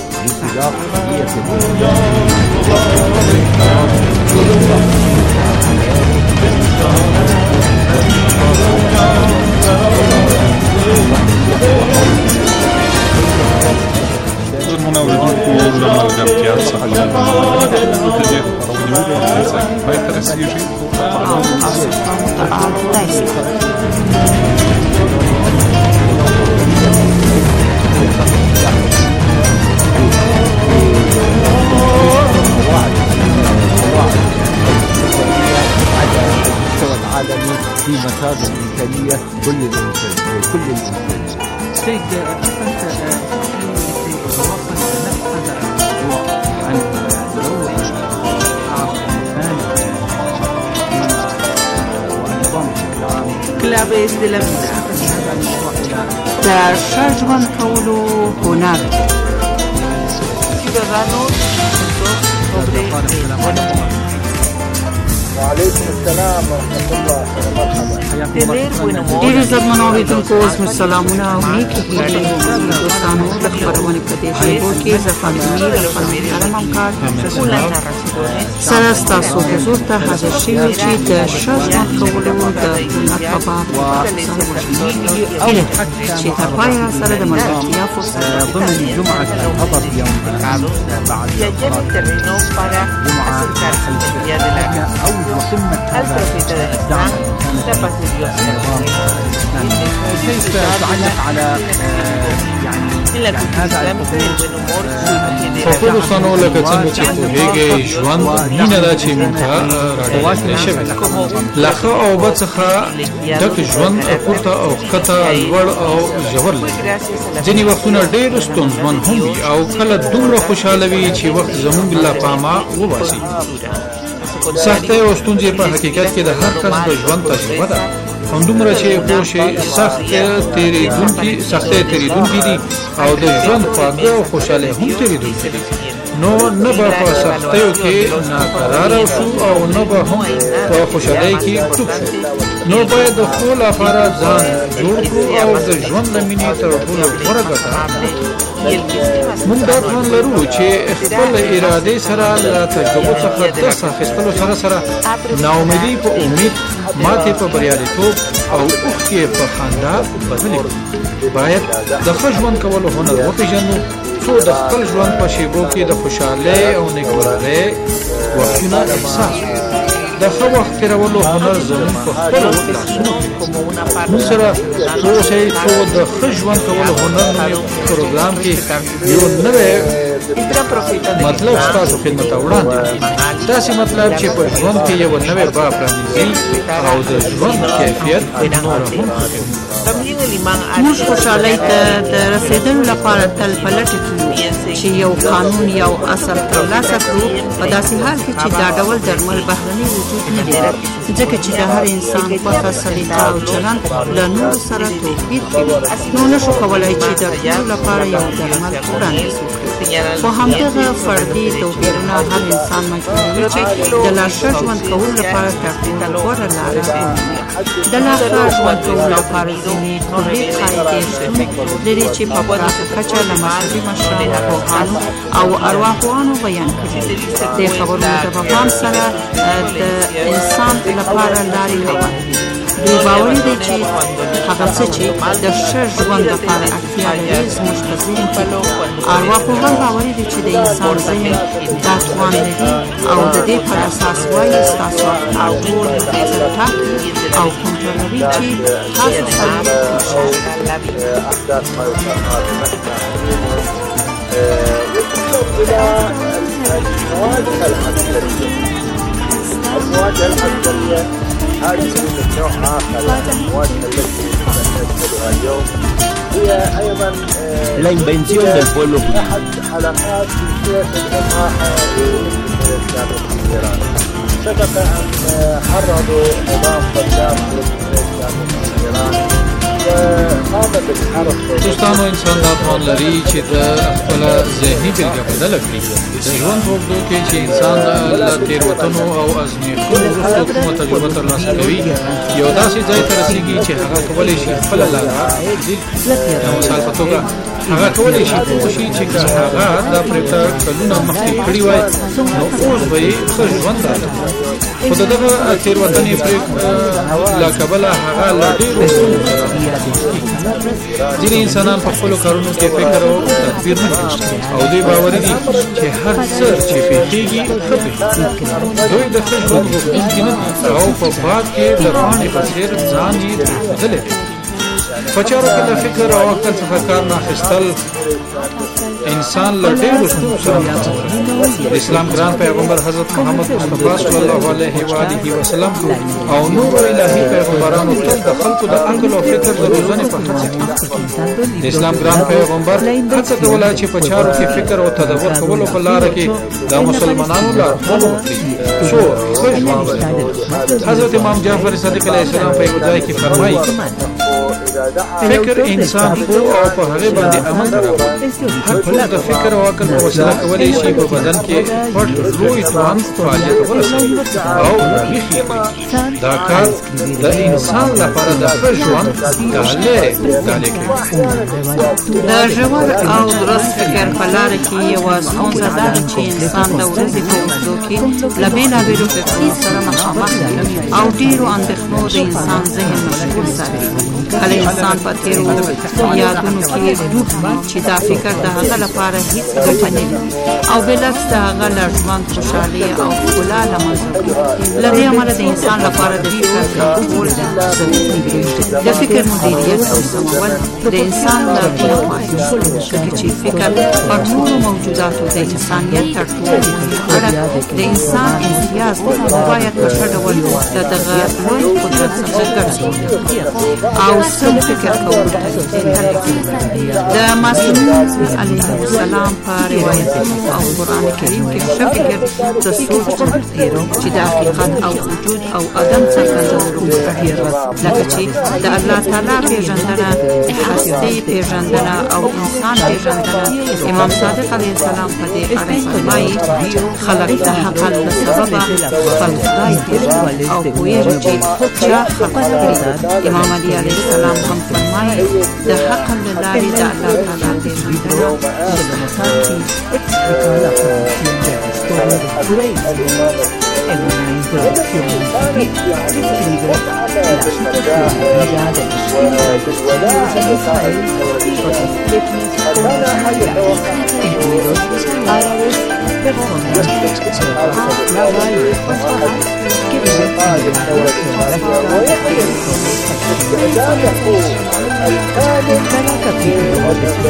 زموږ اورېدونکو له ملګرتیا څخه د دې خپرونې پای ته رسېږي. المستوى العالمي في مسار الإنسانية كل الإنسان. سيد أحسنت عن claves de la vida. د ښه ژوند کولو هنر. Ciudadanos sobre el buen humor. وعليكم السلام ورحمة الله وبركاته. Tener buen humor. ډېر عزتمنو اورېدونکو زموږ سلامونه او نیکې هیلې دوستانو د خپرونې په دې شیبو کې زه فاطمې د خپل محترم همکار سره ستاسو حضور ته حاضر شوي چې د ښه ژوند کولو د هنر په باب هیله چې تر پایه سره د ملګرتیا فرصت ضمن جمعة الغضب يوم الأحد بعد يجب الترينو para acercarse al día de la أو قمة al profeta del Islam, la paz de Dios sea con él. كيف تعلق على En la cultura islámica el buen humor خو دوستانو لکه څنګه چې پوهېږئ ژوند مینه ده چې موږ ته راډیوټنې شوې ده. له ښه او بد څخه ډک ژوند پورته او ښکته لوړ او ژور لري. ځینې وختونه ډېر ستونزمن هم وي او کله دومره خوشحاله وي چې وخت زموږ له پامه وباسي. سختۍ او ستونزې په حقیقت کې د هر کس د ژوند تجربه ده. همدومره چې پوه شئ سختۍ تېرېدونکي دي او د ژوند خواږه او خوشحالۍ هم تېرېدونکي دي. نو نه به په سختیو کې ناقراره شو او نه به هم په خوشحالۍ کې ټوک شو. نو باید د خپل لپاره ځان جوړ کړو او د ژوند د مینې تر ټولو غوره ګټه موږ دا پلان لرو چې خپل ارادې سره له تجربو څخه درس اخیستلو سره سره ناامیدي په امید، ماتې په بریالیتوب او اوښکې په خندا بدلې کړو. باید د ښه ژوند کولو هنر وپېژنو څو د خپل ژوند په شیبو کې د خوشحالۍ او نیکمرغۍ وختونه احساس کړو. د ښه وخت تېرولو هنر زموږ په خپلو لاسونو کې دی. موږ سره اوسئ څو د ښه ژوند کولو هنر نومې پروګرام کې یو نوی مطلب ستاسو خدمت ته وړاندې کړي. داسې مطلب چې په ژوند کې یو نوی باب پرانیزي او د ژوند کیفیت نور هم ښه موږ خوشحالۍ ته د رسېدلو لپاره تل په لټه کې یو چې یو قانون یا اصل ترلاسه کړو، په داسې حال کې چې دا ډول درمل بهرني وجود نه لري، ځکه چې د هر انسان خوښه، سلیقه او چلند له نورو سره توپیر کوي. نو نشو کولی چې د ټولو لپاره یو درمل وړاندیز وکړو. خو همدغه فردي توپیرونه هر انسان مجبوروي چې د لا ښه ژوند کولو لپاره تر ټولو غوره لاره ومومي. د لا ښه ژوند کولو لپاره ځینې کلي قاعدې شتون لري چې په پراخه کچه له مذهبي مشرانو، پوهانو او ارواپوهانو بیان کړي. دې خبرونو ته په پام سره د انسان لپاره لارې هواروي. دوی باوري دی چې هغه څه چې د ښه ژوند لپاره اړتیا لري زموږ په ذهن کې دي. ارواپوهان باوري دي چې د انسان ذهن دا توان لري او د دې پر اساس وایي ستاسو افکار ټول ټاکي او کنټرولوي چې تاسو څنګه المواجهة العسكرية هذه من نوع آخر من المواجهة التي نشهدها اليوم هي أيضا la invención del pueblo judío. أحد حلقات سلسلة الإباحة للإسلام في إيران. سبق أن حرضوا نظام صدام الإسلام في إيران وقام بالحرب. دوستانو انسان دا توان لري چې د خپل ذهني بېلګه بدله کړي. د ژوند په اوږدو کې چې انسان له تېروتنو او ازمېښتونو وروسته کومه تجربه ترلاسه کوي، یو داسې ځای ته رسېږي چې هغه کولی شي خپله لاره تبدیل کړي. د مثال په توګه هغه کولی شي پوه شي چې که هغه دا پرېکړه کلونه مخکې کړې وای نو اوس به یې ښه ژوند درلود. خو د دغه تېروتنې له کبله هغه له ډېرو ستونزو سره مخ کېږي. ځینې انسانان په خپلو کارونو کې فکر او تدبیر نه کوي او دوی باوري دي چې هر څه چې پېښېږي ښه پېښېږي. دوی د ښه ژوند غوښتونکي نه دي او په باد کې د پاڼې په څېر ځان یې پرېښودلی دی. په چارو کې د فکر او عقل څخه کار نه اخیستل انسان له ډېرو ستونزو سره مخ کوي. د اسلام ګران پیغمبر حضرت محمد مصطفی صلی الله علیه و آله وسلم او نور الهي پیغمبرانو تل د خلکو د عقل او فکر د روزنې په هڅه کې د اسلام ګران پیغمبر هڅه کوله چې په چارو کې فکر او تدبر کولو په لاره کې د مسلمانانو لارښوونه وکړي څو ښه ژوند ولري. حضرت امام جعفر صادق علیه السلام په یو ځای کې فرمایي فکر انسان پوه او په هغې باندې عمل راوړي. هر څوک د فکر او عقل په وسیله کولی شي په بدن کې پټ لوی توان فعالیت ورسوي او ویښ یې کړي. دا کار د انسان لپاره د ښه ژوند ډالۍ کوي. د ژور او درست فکر په لاره کې یوه ستونزه دا ده چې انسان د ورځې په اوږدو کې له بېلابېلو فکرونو سره مخامخ وي او ډېرو اندېښنو د انسان ذهن مشغول ساتي. کله انسان په تېرو یادونو کې ډوب وي چې دا فکر د هغه لپاره هیڅ ګټه نه لري او بالعکس د هغه له ژوند خوشحالي او ښکلا له منځه وړي. له دې امله د انسان لپاره د فکر کنټرول ضروري دی. د فکر مدیریت او سمول د انسان لپاره مهم دی ځکه چې فکر پر نورو موجوداتو د انسانیت تر ټولو مهمه د انسان امتیاز باید په ښه ډول د دغه لوی قدرت څخه ګرځول او سم فکر کول د معصومین علیه السلام په روایتونو او قرآن کریم کې ښه فکر د سوچ چې د حقیقت او وجود او عدم څرګندولو لکه چې د الله تعالی پیژندنه، هستۍ پیژندنه او انسان پیژندنه. امام صادق علیه السلام په دې اړه فرمایي خلک د حقل له سببه خپل خدای پیژني او پوهېږي چې چا حق کړي. امام علی علیه السلام هم فرمایي د حقل له لارې د الله تعالی پیژندنه en una introducción describe la situación de vida de los pueblos de Israel y los etnias incluidos árabes, personas que viven en cada capítulo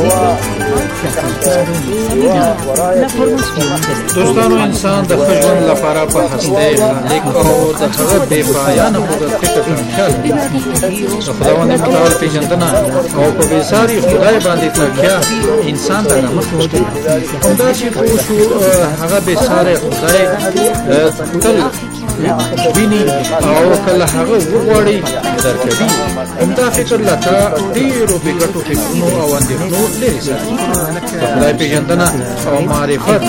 la formación دوستانو انسان د خپل لپاره په هسته خالق او د هغه بے پایانه قدرت فکر خیال د خداوند متعال پیژندنه او په بېساري خدای باندې تکیه انسان د نامه کوي. همدا چې پوه شو هغه بېساري خدای تل ویني او کله هغه وغواړي درکوي. همدا فکر لکه ډېرو بېګټو فکرونو او اندېښنو لرې ساتي. د خدای پیژندنه او معرفت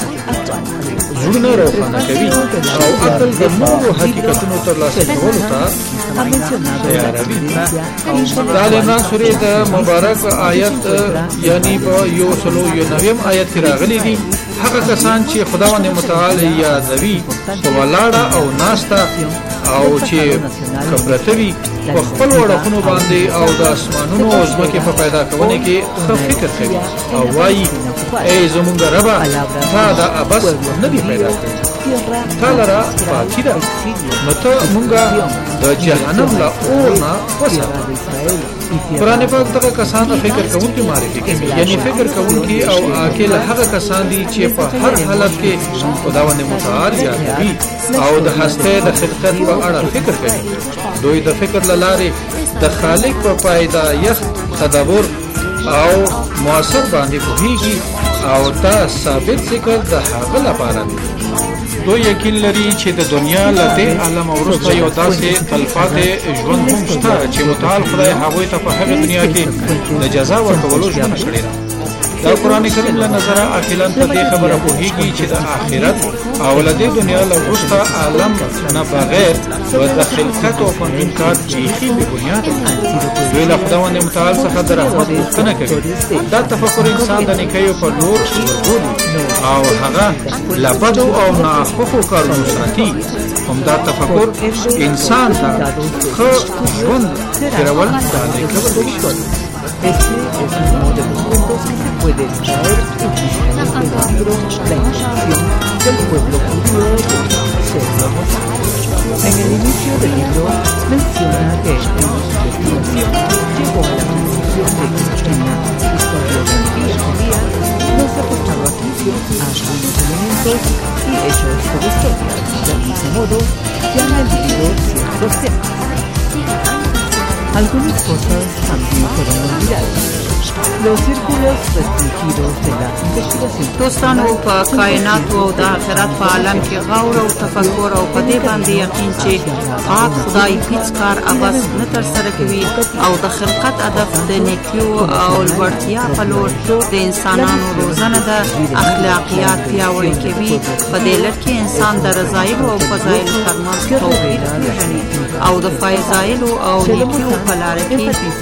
زړونه روښانه کوي او عقل د نورو حقیقتونو ترلاسه کولو ته تیاروي. د آل عمران سورې د مبارک آیت یعنی په 190 آیت کې راغلي دي هغه کسان چې خداوند متعال یادوي په ولاړه او ناسته او چې کبرتوي په خپل وړاندې باندې او د اسمانونو او ځمکې په پیدا کولو کې ښه فکر کوي او وایي ای زمونږ ربه تا دا ابس نه دی پیدا کړی، تا لره پاکي ده، نو ته مونږه د جهنم له اور نه وساته. قرآن پاک دغه کسان فکر کوونکي معرفي کوي، یعنی فکر کوونکي او عاقل هغه کسان دي چې په هر حالت کې خداوند متعال یادوي او د هسته د خلقت په اړه فکر کوي. دوی د فکر له لارې د خالق په پایدایښت تدبر او مؤثر باندې پوهیږي او دا ثابت ذکر د هغه لپاره دی. دوی یقین لري چې د دنیا له دې عالم وروسته یو داسې تلپاتې ژوند هم شته چې متعال خدای هغوی ته په هغه دنیا کې د جزا ورکولو ژمنه کړې ده. دا قرآن کریم له نظره عاقلان په دې خبره پوهیږي چې د آخرت او له دې دنیا له وروسته عالم نه بغیر د خلقت او قانون کار بیخي بې بنیاده دی. دوی له خداوند متعال څخه د رحمت غوښتنه کوي. دا تفکر انسان د نیکیو په لور وربولي او هغه له بدو او ناخوښو کارونو ساتي. همدا تفکر انسان ته ښه ژوند تېرول ډالۍ کولی شي. Este es uno de los puntos que se puede extraer utilizando la inclusión del pueblo judío de Sergio Mosar. En el inicio del libro menciona que en su investigación llegó a la conclusión de que en la historiografía judía no se prestaba atención a algunos elementos y hechos prehistóricos. De ese modo se han dividido ciertos temas. Algunas cosas también fueron olvidadas. Los círculos restringidos de la investigación. دوستانو په کائنات او د آخرت په عالم کې غور او تفکر او په دې باندې یقین چې پاک خدای هیڅ کار عبث نه ترسره کوي او د خلقت هدف د نیکیو او لوړتیا په لور د انسانانو روزنه د اخلاقیات پیاوړي کوي. په دې لړ کې انسان د رضایلو او فضایلو ترمنځ توپیر پېژني او د فضایلو او نیکیو په لاره کې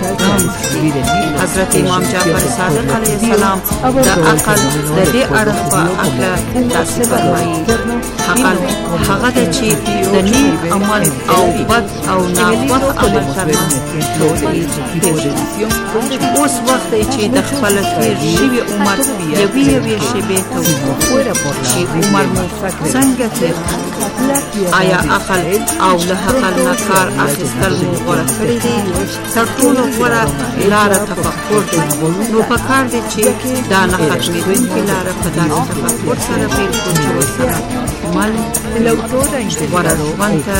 حضرت امام جعفر صادق علیه السلام د عقل د دې اړخ په اړه داسې فرمایي: عقل هغه ده چې د نیک عمل او بد او ناخوښ عمل ترمنځ توپیر پېژني. اوس وخت دی چې د خپل تېر شوي عمر یوې شېبې ته وګورو چې عمر مو څنګه تېر آیا عقل او له عقل نه کار اخیستل مو غوره کړي دي؟ تر ټولو غوره لاره تفکر دی. نو پکار دی چې دا نه ختمېدونکې لاره په داسې تفکر سره پیل کړو چې ورسره عمل غوره ژوند ته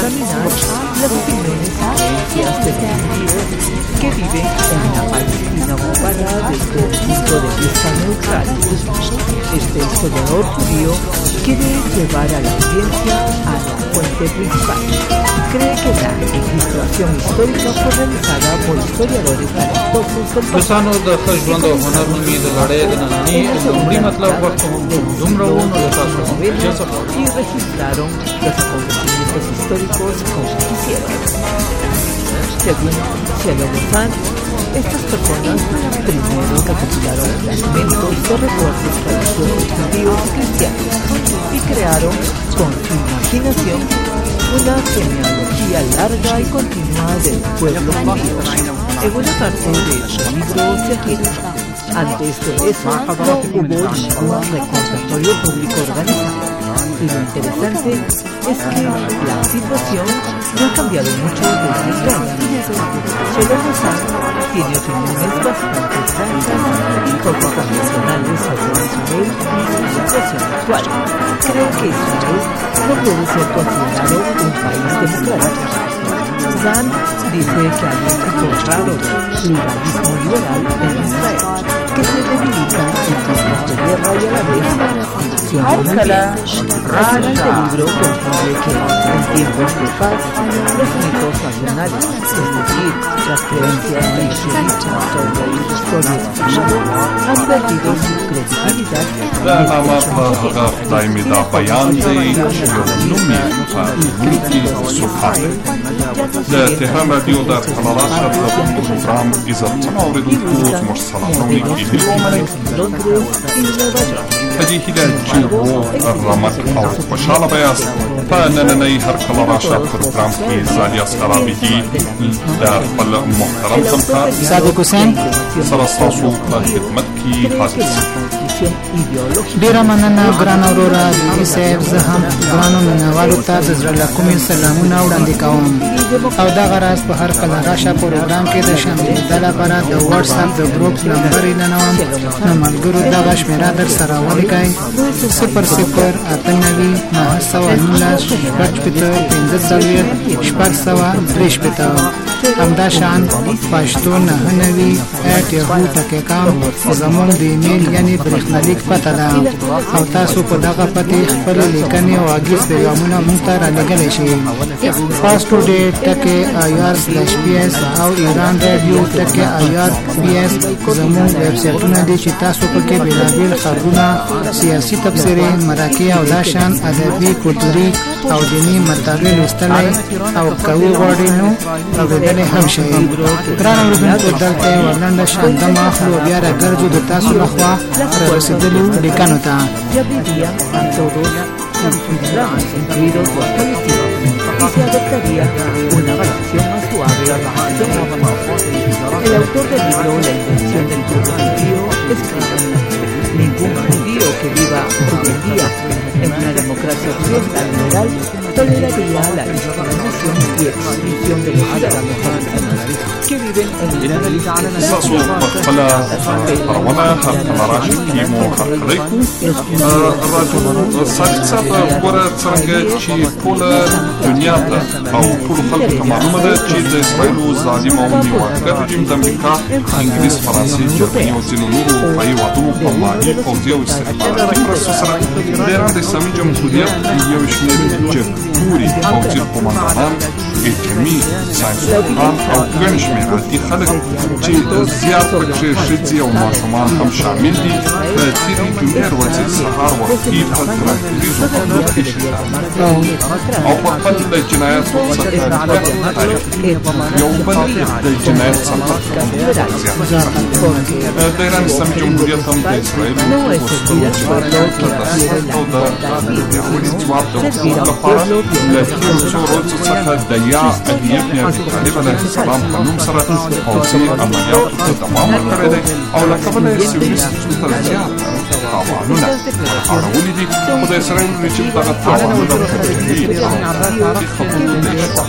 que vive en una Palestina ocupada desde de vista neutral. Este historiador judío quiere llevar a la audiencia a la fuente principal. Cree que la registración histórica fue realizada por historiadores talentosos del دوستانو د ښه ژوند او هنر نومې د لړۍ د ننني لومړي مطلب وخت هم دومره و نو د تاسو y registraron los acontecimientos históricos como quisieron. Según Cielo Guzmán, estas personas primero recopilaron fragmentos de recuerdos tradicionales judíos y cristianos y crearon con su imaginación una genealogía larga y continua del pueblo judío. En una parte de su libro se afirma: antes de eso no hubo ningún recordatorio público organizado. Y lo interesante es que la situación no ha cambiado mucho desde entonces. Cielo Guzmán tiene opiniones bastante francas y poco convencionales sobre Israel y su situación actual. Cree que Israel no puede ser considerado un país democrático. Zahn dice que hay un tipo raro de pluralismo liberal en Israel, que se debilita en tiempos de guerra y a la vez este libro concluye que en tiempos de paz los mitos nacionales, es decir, las creencias religionistas o la historia nacional, han perdido su credibilidad. دا نامه په هغه خدای مې دا بیان دی چې یو نوم یې په نوم کې سبحان دی. د تهران رادیو د تلاراشا د پروګرام عزتمن اورېدونکو زموږ سلامونه کېږي. په دې هیله چې رمک او خوشحاله به یاست. په نننۍ هرکله راشه پروګرام کې زادي اسقرابیدي د خپل محترم همکار صادق حسین سره ستاسو په خدمت کې حاضر شي. ډیره مننه ګران وروره عزیزي صاحب. زه هم ګرانو مینوالو ته د زړه له کومې سلامونه وړاندې کوم او دغه راز په هر کله راشه پروګرام کې د شاملېدو لپاره د واتساپ د ګروپ نمبر اعلانوم. نو ملګرو دغه شمېره در سره ولیکئ: 0019-915-653 همدا شان پښتو 99@yahoo.com زموږ د ایمیل یعنی برېښنالیک پته ده او تاسو په دغه پته خپل لیکنې او اګیز پیغامونه موږ ته رالیږلی شئ. fasttoday@ir/ps او ایران رادیو@ir/ps زموږ ویب سایټونه دي چې تاسو پکې بېلابېل خبرونه، سیاسي تبصرې، مرکې او دا شان ادبي، کلتوري او دیني مطالب لوستلی او که وغواړئ نو اورېدلی هم شئ. ګران اورېدونکو دلته یوه لنډه شان دمه اخلو او بیا راګرځو د تاسو لخوا رارسېدلو لیکنو ته. y se adoptaría una relación más suave a la El autor del libro La invención del pueblo judío escribe: ningún judío que viva hoy en día en una democracia occidental liberal toleraría la discriminación y exclusión de los ciudadanos palestinos que viven en el país. تاسو په خپل خبرونه هرکله راشي کې مو خبرې راځو صادق صاحب ګوره څنګه چې ټول دنیا ته او ټول خلکو ته معلومه ده چې د اسرائیل ظالم او نیواکه رژیم د امریکا، انګلیس، فرانسې، جرمني او ځینو نورو اروپایي هېوادونو په مالي، پوځي او استخباراتي مرستو سره د ایران د اسلامي جمهوریت یو شمېر جګپوري پوځي قوماندانان، ایټمي ساینسپوهان او ګڼ شمېر عادي خلک چې زیات پکې ښځې او ماشومان هم شامل دي په تېرې جمعې ورځې سهار وختي په ترانسپورټیزو حملو کې شهیدان او په خپل د جنایاتو څخه یو بل د جنایت څخه زیات د ایران اسلامي جمهوریت هم د اسرائیلو وسلو جنایاتو او د پیاوړي ځواب د ورکولو لپاره له تېرو څو ورځو څخه د یا علي ابن ابي طالب علیه السلام په نوم سره پوځي عملیاتو ته دوام ورکړی دی او له کبله یې سیونیستو ته زیات تاوانونه اړولي دي، خو د اسرائیلو رژیم دغه تاوانونه په جدي تاریخي خبرو د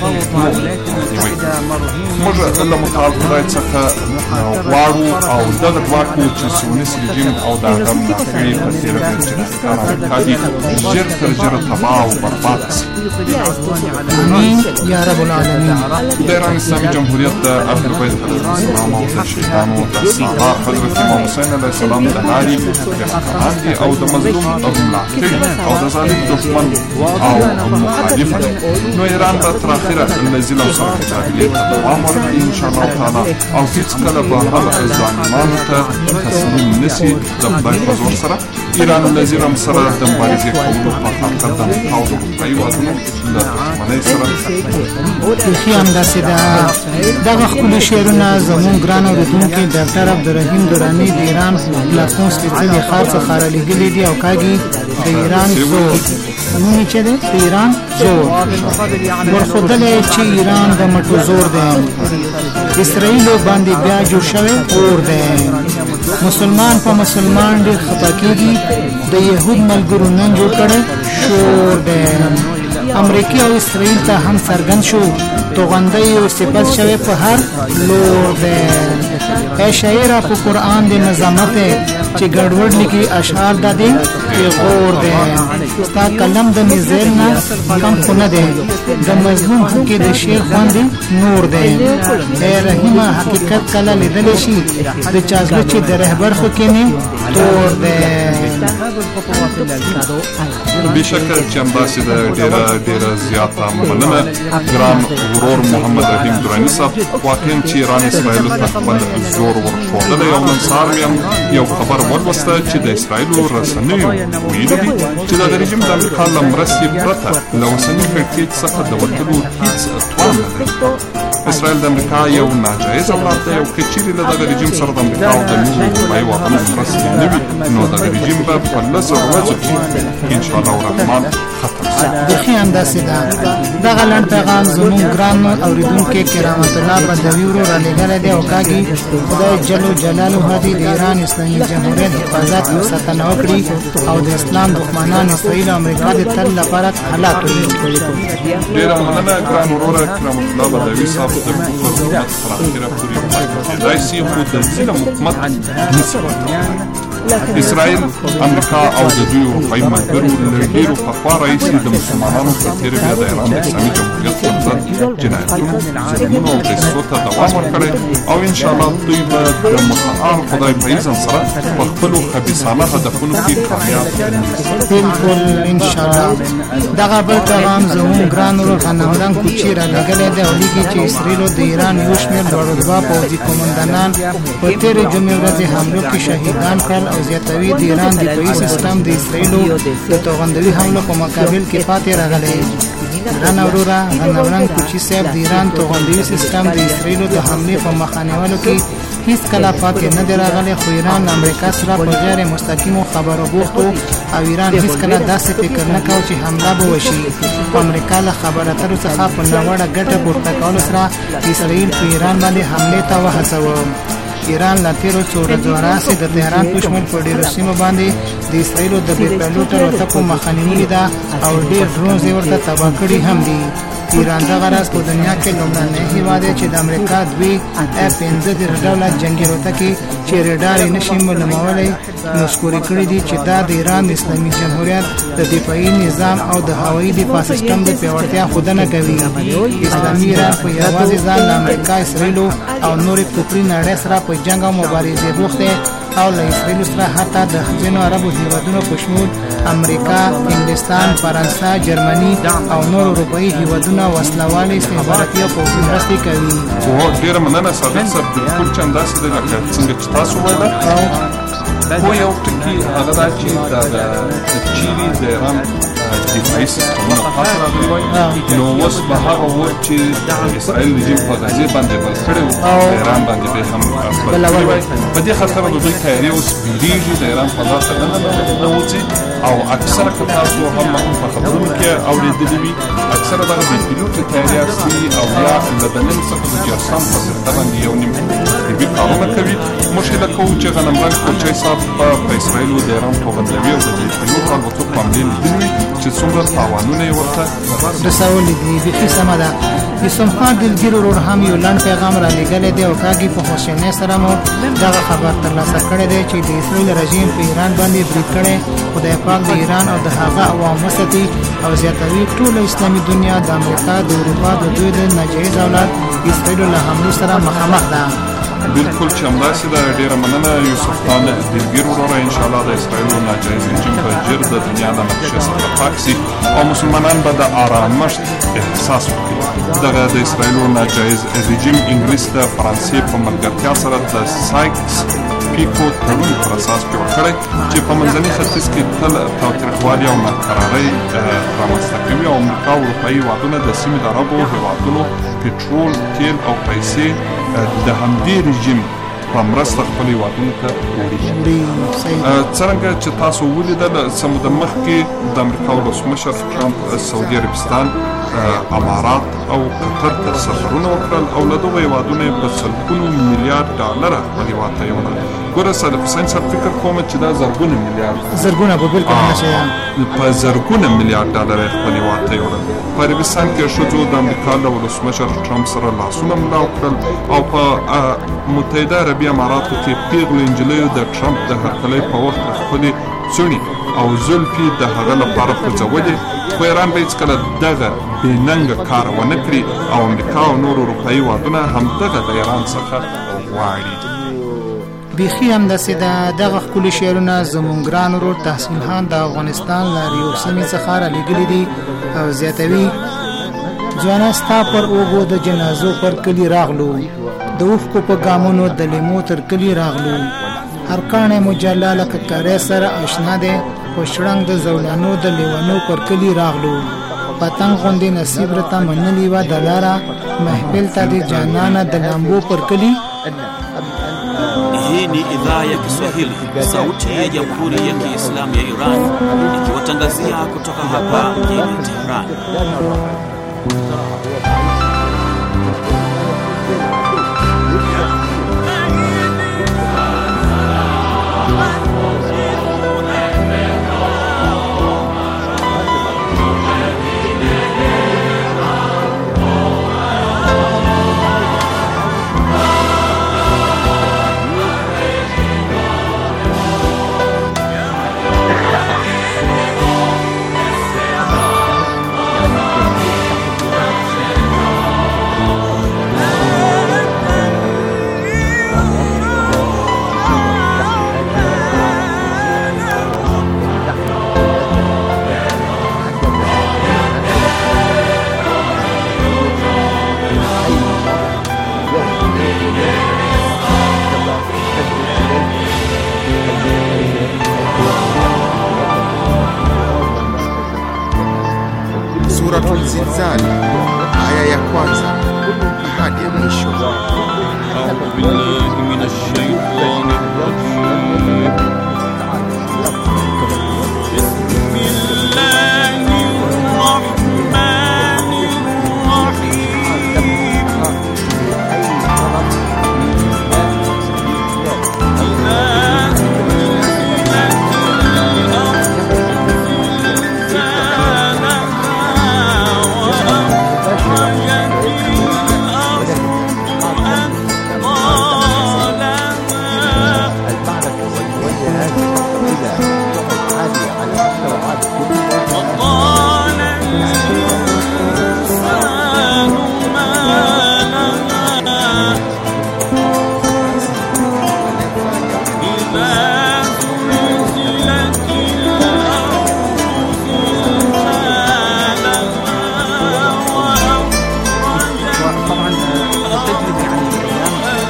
موږ له متعال خدای څخه غواړو او دغه دعا کوو چې سیونیست رژیم او د هغه منافعې په تېره کې جنایتکار امریکا دي ژر تر ژره تباه او برباده شي. آمین یا رب رب العالمين. د ایران اسلامي جمهوریت د اهل بیت علیهم السلام او د شهیدانو د سالار حضرت امام حسین علیه السلام د لارې رهبران دي او د مظلوم ملاتړي او د ظالم دښمن او مخالف دي. نو ایران به تر اخره له ظلم سره مقابلې ته دوام ورکړي انشاءالله تعالی او هېڅکله به هغه ظالمانو ته تسلیم نشي د خدای په زور سره. ایران له ظلم سره د مبارزې کولو په خاطر د امریکا او د اروپایي هېوادونو له دښمنۍ سره بیخي همداسې ده. دغه ښکلي شعرونه زموږ ګران اورېدونکي ډاکټر عبدالرحیم دراني د ایران پلاتون سپېڅلي ښار څخه رالیږلي دي او کاږي د ایران زور نوم یې چې دی د ایران زور ورښودلی چې ایران د مټو زور دی. اسرائیلو باندې بیا جوړ شوی اور دی. مسلمان په مسلمان ډېر خفه کېږي. د یهود ملګرو نن جوړ کړی شور دی. امریکا او اسرائیل ته هم څرګند شو توغندۍ او صفت شوی په هر لور دی. ای شاعره په قرآن د نظامت دی چې ګډوډ لیکي اشعار د دې پیغور دی. ستا قلم د میزیل نه کم خو نه دی. د مظلوم حقې د شعر خوند نور دی. ای رحیمه حقیقت کله لیدلی شي د چا زړه چې د رهبر خو کې نه تور دی. بېشکه چې همداسې ده ډېره زیاته مننه ګران ورور محمد رحیم دراني صاحب. واقعا چې ایران اسرائیلو ته خپل زور ورښودلی او نن سهار مې هم یو خبر ولوسته چې د اسرائیلو رسنیو ویلي دي چې دغه رژیم د امریکا له مرستې پرته له اوسني کړکېچ څخه د وتلو هېڅ توان نه لري. اسرائیل د امریکا یو ناجایز اولاد دی او که چیرې له دغه رژیم سره د امریکا او د نورو اروپایي هېوادونو مرستې نه وي نو دغه رژیم به په 10 ورځو کې انشاءالله الرحمن ختم شي. بیخي همداسې ده. دغه لنډ پیغام زموږ ګران اورېدونکي کرامت الله بدوي ورو رالیږلی دی او کاږي خدای جل جلاله دې د ایران اسلامي جمهوریت حفاظت او ساتنه وکړي او د اسلام دښمنان اسرائیل او امریکا د تل لپاره هلاک کړي. ډېره مننه ګران وروره کرامت الله بدوي صاحب. د حکومت تر اخره پورې پاتې کېدای شي خو د ظلم حکومت نشي اسرائیل امریکا او د دوی اروپایي ملګرو له ډېرو پخوا راهیسې د مسلمانانو په تېر بیا د ایران د اسلامي جمهوریت پر ضد جنایتونو ظلمونو او دسیسو ته دوام ورکړی او انشاءالله دوی به د متعال خدای په اذن سره په خپلو خبیثانه هدفونو کې کامیاب بالکل انشاءالله. دغه بل پیغام زموږ ګران ورور غنمرنګ کوچي رالیږلی دی او لیکي چې اسرائیلو د ایران یو شمېر لوړرتبه پوځي قومندانان په تېرې جمعې ورځې حملو کې شهیدان کړل او زیاتوي د ایران دفاعي سیستم د اسرائیلو د توغندوي حملو په مقابل کې پاتې راغلی. ګران وروره غنمرنګ کوچي صاحب د ایران توغندوي سیستم د اسرائیلو د حملې په مخه نیولو کې هیڅ کله پاتې نه دی راغلی خو ایران له امریکا سره په غیر مستقیمو خبرو بوخت او ایران هیڅ کله داسې فکر نه کاوه چې حمله به وشي. خو امریکا له خبرو اترو څخه په ناوړه ګټه پورته کولو سره اسرائیل په ایران باندې حملې ته وهڅوه. ایران له تېرو څو ورځو راهیسې د تهران په شمول په ډېرو سیمو باندې د اسرائیلو د بې پیلوټه الوتکو مخه نیولې ده او ډېر ډرونز یې ورته تباه کړي هم دي. ایران دغه راز په دنیا کې لومړنی هېواد دی چې د امریکا دوی F-15 ډوله جنګي الوتکې چې رډار یې نشي معلومولی نسکورې کړي دي چې دا د ایران اسلامي جمهوریت د دفاعي نظام او د هوایي دفاع سیستم د پیاوړتیا ښودنه کوي. اسلامي ایران په یوازې ځان له امریکا اسرائیلو او نورې کفري نړۍ سره په جنګ او مبارزې بوخت دی او له اسرائیلو سره حتی د ځینو عربو هېوادونو په شمول امریکا، انګلستان، فرانسه، جرمني او نور اروپایي هېوادونه وسلوالې استخباراتي او پوځي مرستې کوي. ډېره مننه صادق صاحب. بالکل چې همداسې دی لکه څنګه چې تاسو ویله خو یو ټکي هغه دا چې چیرې د ایران دفاعي سیستمونه پاتې راغلي وای نو اوس به هغه و چې د اسرائیل رژیم په غزې باندې بل کړی و په ایران باندې به هم بل کړی وای. په دې خاطر د دوی تیاري اوس بیریږي د ایران فضا ته ننوځي او اکثره که تاسو هم په خبرونو کې اورېدلي وي اکثره دغه بې پیلوټه تیاري اخلي او یا له دننه څخه د جرسام په سرته باندې یو نیم طبي کارونه کوي. موږ هیله کوو چې غنمرنګ کوچی صاحب په اسرائیلو د ایران توغندوي او د بې پیلوټه الوتکو حملې لیدلي وي چې څومره تاوانونه یې ورته رسولي دي. بیخي سمه ده. یوسف خان دلګیر ورور هم یو لنډ پیغام را لېږلی دی او کاږي په خوشحالۍ سره مو دغه خبر ترلاسه کړی دی چې د اسرائیل رژیم په ایران باندې برید کړی. خدای پاک د ایران او د هغه عوام وساتي او زیاتوي ټوله اسلامي دنیا د امریکا د اروپا د دوی د ناجایز اولاد اسرائیل له حملو سره مخامخ ده. بالکل چې همداسې ده. ډېره مننه یوسف خان دلګیر وروره. انشاءالله د اسرائیلو ناجایز رژیم په جر د دنیا د نقشې څخه پاک سي او مسلمانان به د آرامښت احساس وکړي. دغه د اسرائیلو ناجایز رژیم انګلیس د فرانسې په ملګرتیا سره د سایکس پیکو تړون پر اساس جوړ کړی چې په منځني ختیځ کې تل تاوتریخوالي او ناکرارۍ رامنځته کوي او امریکا او اروپایي هېوادونه د سیمې د عربو هېوادونو پټرول، تیل او پیسې د همدې رژیم په مرسته خپل هېوادونو ته وړي. څرنګه چې تاسو ولیدل څه موده مخکې د امریکا ولسمشر ټرمپ سعودي عربستان، امارات او قطر ته سفرونه وکړل او له دغو هېوادونو یې په سلګونو میلیارډ ډالره خپل هېواد ته یوړل. ګوره صادق حسین صاحب فکر کوم چې دا زرګونه میلیارډ په زرګونه میلیارډ ډالر یې خپل هېواد ته یوړل. په عربستان کې ښځو د امریکا له ولسمشر ټرمپ سره لاسونه ملاو کړل او په متحده عربي اماراتو کې پیغلو نجلیو د ټرمپ د هرکلۍ په وخت خپلې څڼې او زلفې د هغه لپاره خوځولې. خو ایران به هېڅکله دغه بې ننګه کار ونه کړي او امریکا او نور اروپایي هېوادونه همدغه د ایران څخه غواړي. بیخي همداسې ده. دغه ښکلي شعرونه زموږ ګران ورور تحصیل خان د افغانستان له ریو سیمې څخه رالیږلي دي او زیاتوي: ځوانه ستا پر اوږو د جنازو پر کلي راغلو، د اوښکو په ګامونو د لیمو تر کلي راغلو، هر کاڼی مو جلا لکه کاری سره اشنا دی، په شړنګ د زولانو د لیونو پر کلي راغلو، پتنګ غوندې نصیب رته منلې وه د لاره، محفل ته د جانانه د لامبو پر کلي. Hii ni idhaa ya Kiswahili, sauti ya Jamhuri ya Kiislamu ya Iran, ikiwatangazia kutoka hapa mjini Tehran. Suratul Zilzal aya ya kwanza hadi ya mwisho.